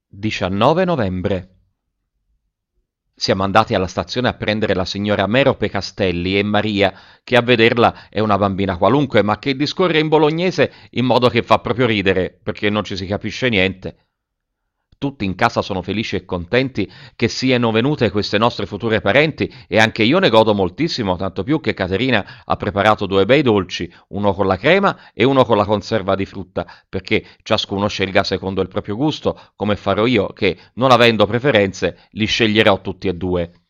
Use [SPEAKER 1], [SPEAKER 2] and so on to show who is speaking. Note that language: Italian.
[SPEAKER 1] 19 novembre. Siamo andati alla stazione a prendere la signora Merope Castelli e Maria, che a vederla è una bambina qualunque, ma che discorre in bolognese in modo che fa proprio ridere, perché non ci si capisce niente. Tutti in casa sono felici e contenti che siano venute queste nostre future parenti e anche io ne godo moltissimo, tanto più che Caterina ha preparato due bei dolci, uno con la crema e uno con la conserva di frutta, perché ciascuno scelga secondo il proprio gusto, come farò io, che non avendo preferenze li sceglierò tutti e due.